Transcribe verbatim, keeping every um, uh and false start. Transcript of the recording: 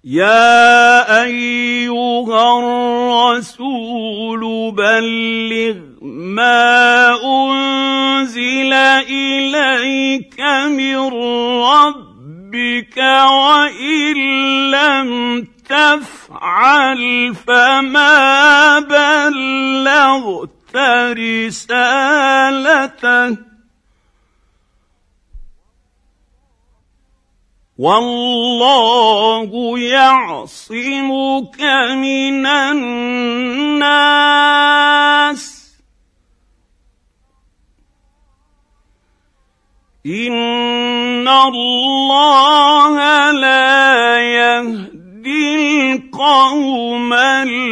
يَا أَيُّهَا الرَّسُولُ بَلِّغْ مَا أُنزِلَ إِلَيْكَ مِن رَّبِّكَ وَإِن لَّمْ تَفْعَلْ فَمَا بَلَّغْتَ رِسَالَتَهُ ۚ وَاللَّهُ يَعْصِمُكَ مِنَ النَّاسِ ۗ إِنَّ اللَّهَ لَا يَهْدِي الْقَوْمَ